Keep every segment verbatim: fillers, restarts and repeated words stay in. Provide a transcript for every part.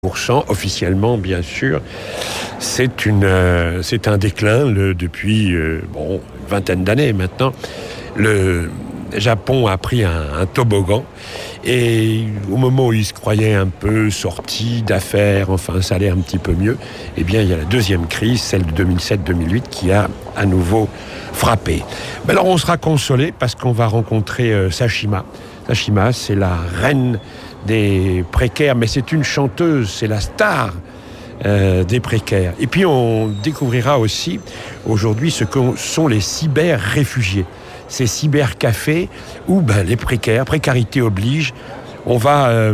pour cent officiellement, bien sûr, c'est une, euh, c'est un déclin le, depuis euh, bon, une vingtaine d'années maintenant. Le Japon a pris un, un toboggan et au moment où il se croyait un peu sorti d'affaires, enfin ça allait un petit peu mieux, eh bien il y a la deuxième crise, celle de deux mille sept deux mille huit, qui a à nouveau frappé. Mais alors on sera consolé parce qu'on va rencontrer euh, Sashima. Sashima, c'est la reine des précaires, mais c'est une chanteuse, c'est la star euh, des précaires. Et puis on découvrira aussi aujourd'hui ce que sont les cyber-réfugiés, ces cybercafés où ben, les précaires, précarité oblige, on va euh,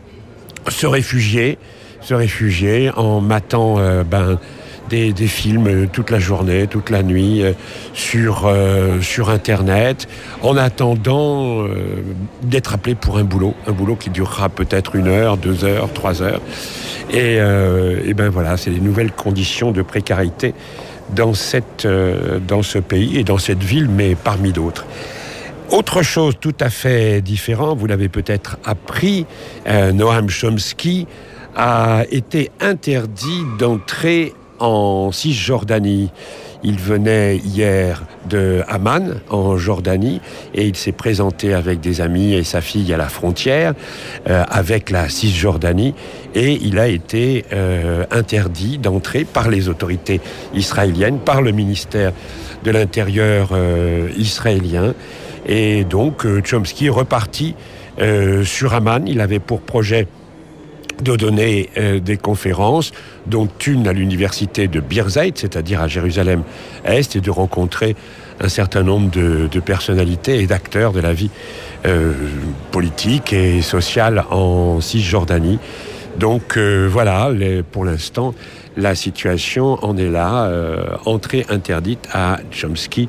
se réfugier, se réfugier en matant euh, ben, Des, des films toute la journée, toute la nuit, euh, sur, euh, sur Internet, en attendant euh, d'être appelé pour un boulot, un boulot qui durera peut-être une heure, deux heures, trois heures. Et, euh, et ben voilà, c'est les nouvelles conditions de précarité dans, cette, euh, dans ce pays et dans cette ville, mais parmi d'autres. Autre chose tout à fait différente, vous l'avez peut-être appris, euh, Noam Chomsky a été interdit d'entrer en Cisjordanie. Il venait hier de Amman, en Jordanie, et il s'est présenté avec des amis et sa fille à la frontière euh, avec la Cisjordanie, et il a été euh, interdit d'entrer par les autorités israéliennes, par le ministère de l'Intérieur euh, israélien. Et donc euh, Chomsky est reparti euh, sur Amman. Il avait pour projet de donner euh, des conférences, dont une à l'université de Birzeit, c'est-à-dire à Jérusalem-Est, et de rencontrer un certain nombre de, de personnalités et d'acteurs de la vie euh, politique et sociale en Cisjordanie. Donc euh, voilà, les, pour l'instant, la situation en est là, euh, entrée interdite à Chomsky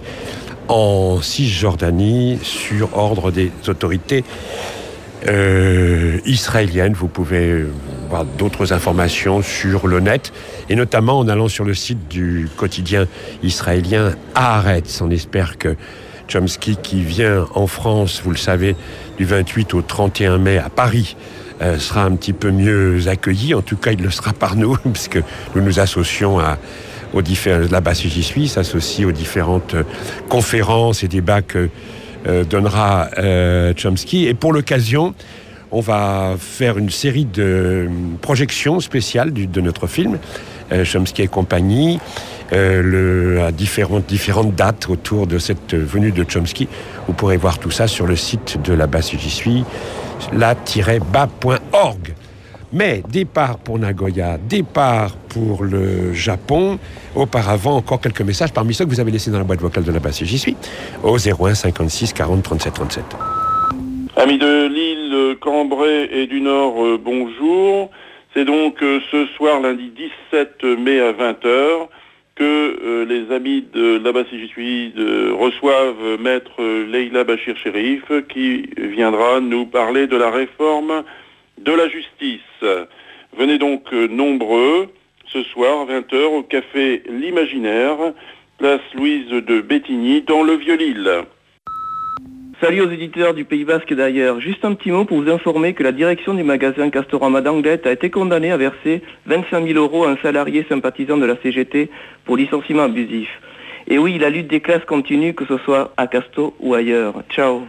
en Cisjordanie sur ordre des autorités Euh, israélienne. Vous pouvez voir d'autres informations sur le net, et notamment en allant sur le site du quotidien israélien Haaretz. On espère que Chomsky, qui vient en France, vous le savez, du vingt-huit au trente et un mai à Paris, euh, sera un petit peu mieux accueilli. En tout cas, il le sera par nous, puisque nous nous associons à aux différents, là-bas si j'y suis, s'associe aux différentes conférences et débats que Euh, donnera euh, Chomsky. Et pour l'occasion, on va faire une série de projections spéciales du, de notre film, euh, Chomsky et compagnie, euh, le, à différentes, différentes dates autour de cette venue de Chomsky. Vous pourrez voir tout ça sur le site de La Basse J'y suis, la tiret bas point org. Mais départ pour Nagoya, départ pour le Japon. Auparavant, encore quelques messages parmi ceux que vous avez laissés dans la boîte vocale de La Basse J'y suis, au zéro un cinquante-six quarante trente-sept trente-sept. Amis de Lille, Cambrai et du Nord, euh, bonjour. C'est donc euh, ce soir, lundi dix-sept mai à vingt heures, que euh, les amis de La Basse J'y suis euh, reçoivent maître Leïla Bachir Chérif, qui viendra nous parler de la réforme de la justice. Venez donc euh, nombreux ce soir à vingt heures au café L'Imaginaire, place Louise de Bétigny, dans le Vieux-Lille. Salut aux éditeurs du Pays Basque et d'ailleurs. Juste un petit mot pour vous informer que la direction du magasin Castorama d'Anglet a été condamnée à verser vingt-cinq mille euros à un salarié sympathisant de la C G T pour licenciement abusif. Et oui, la lutte des classes continue, que ce soit à Casto ou ailleurs. Ciao.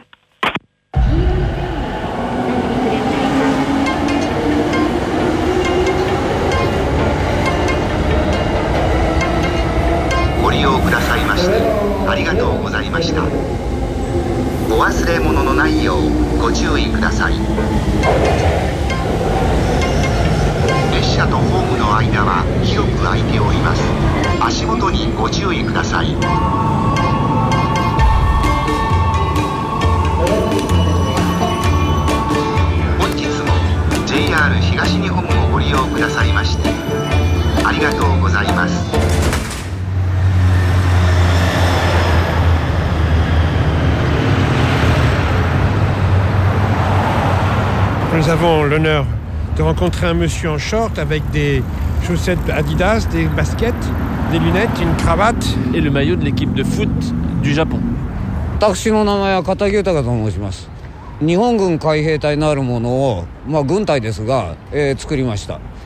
Nous avons l'honneur de rencontrer un monsieur en short avec des chaussettes Adidas, des baskets, des lunettes, une cravate et le maillot de l'équipe de foot du Japon. 私の名前は片木豊と申します。日本軍海兵隊なるものを、まあ、軍隊ですが、えー、作りました。